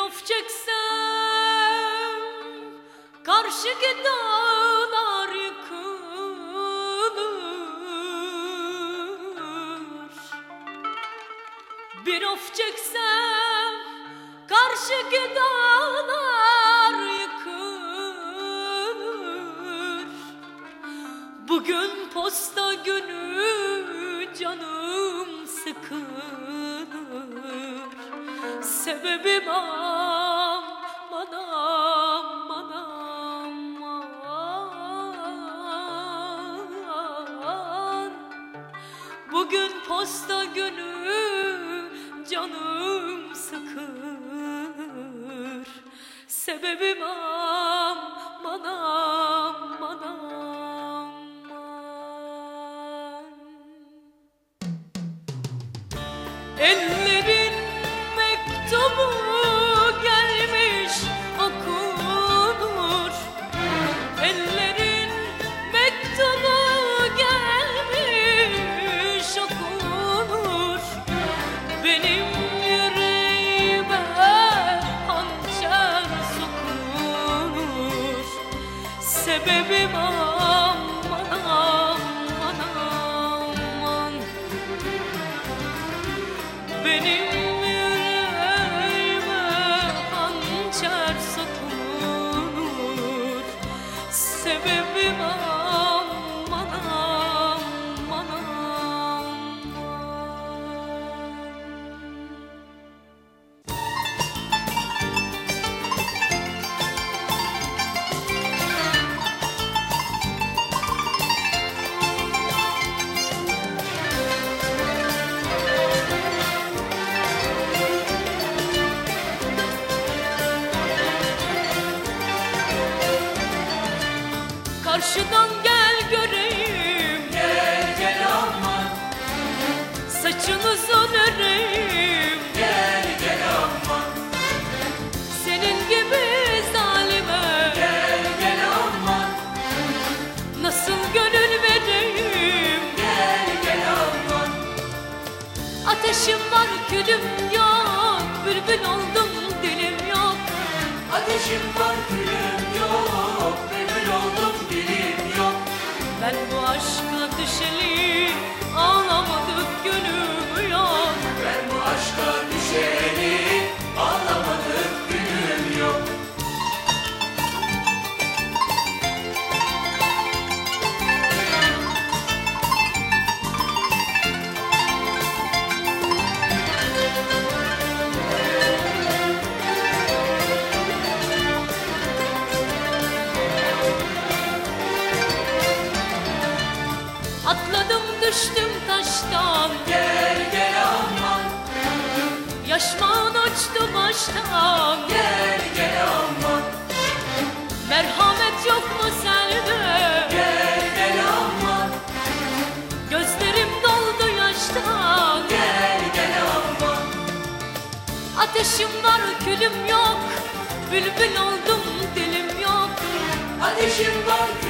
of çeksem karşıki dağlar yıkılır. Bir of çeksem karşıki dağlar yıkılır. Bugün posta günü canım sıkılır. Sebebim aman aman aman. Bugün posta günü canım sıkılır. Sebebim aman aman aman. Ellerin mektubu gelmiş okunur. Ellerin mektubu gelmiş okunur. Benim yüreğime hançer sokulur. Sebebim aman aman aman. Benim yüreğime hançer sokulur. Sebebim aman aman aman. Karşıdan gel göreyim, Gel gel aman, saçın uzun öreyim. gel gel aman, Senin gibi zalime gel gel aman, nasıl gönül vereyim? gel gel aman. Ateşim var külüm yok, bülbül oldum dilim yok. Ateşim var külüm yok, bülbül oldum dilim yok. Ben bu aşka düşeli ağlamadık gönlüm yok. Ben bu aşka düşeni ağlamadık günüm yok. Atladım düştüm taştan, Gel gel aman, yaşmağın uçtu baştan. gel gel aman, Merhamet yok mu sende? gel gel aman, Gözlerim doldu yaştan. gel gel aman. Ateşim var külüm yok, bülbül oldum dilim yok. Ateşim var